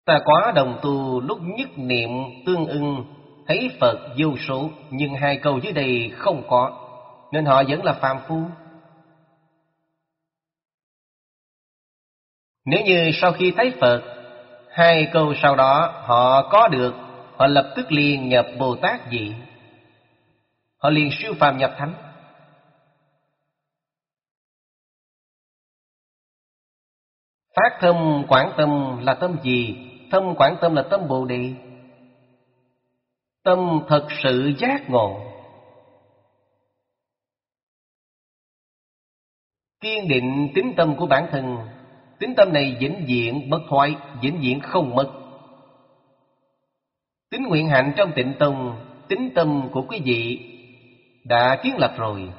Ta có đồng tu lúc nhất niệm tương ưng, thấy Phật vô số, nhưng hai câu dưới đây không có, nên họ vẫn là phàm phu. Nếu như sau khi thấy Phật, hai câu sau đó họ có được, họ lập tức liền nhập Bồ Tát vị, họ liền siêu phàm nhập thánh. Phát tâm quảng tâm là tâm gì? Tâm quảng tâm là tâm Bồ Đề, tâm thật sự giác ngộ. Kiên định tín tâm của bản thân, tín tâm này vĩnh viễn bất thoái, vĩnh viễn không mất. Tín nguyện hạnh trong Tịnh Tông, tín tâm của quý vị đã kiến lập rồi.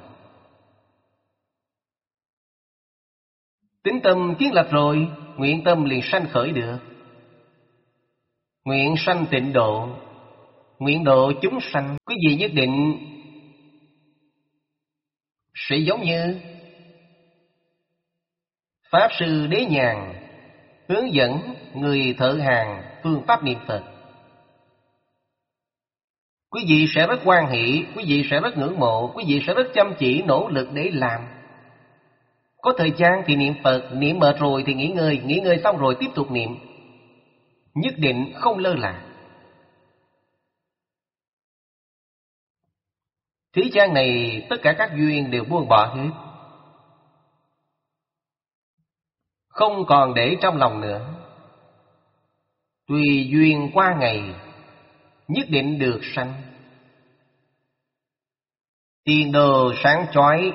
Tín tâm kiến lập rồi, nguyện tâm liền sanh khởi được. Nguyện sanh tịnh độ, nguyện độ chúng sanh. Quý vị nhất định sẽ giống như Pháp Sư Đế Nhàn hướng dẫn người thợ hàng phương pháp niệm Phật. Quý vị sẽ rất hoan hỷ, quý vị sẽ rất ngưỡng mộ, quý vị sẽ rất chăm chỉ nỗ lực để làm. Có thời gian thì niệm Phật, niệm mệt rồi thì nghỉ ngơi xong rồi tiếp tục niệm. Nhất định không lơ là. Thế gian này tất cả các duyên đều buông bỏ hết, không còn để trong lòng nữa. Tùy duyên qua ngày, nhất định được sanh. Tiền đồ sáng chói.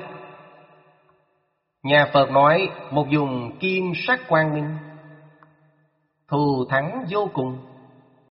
Nhà Phật nói một vùng kim sắc quang minh, thù thắng vô cùng.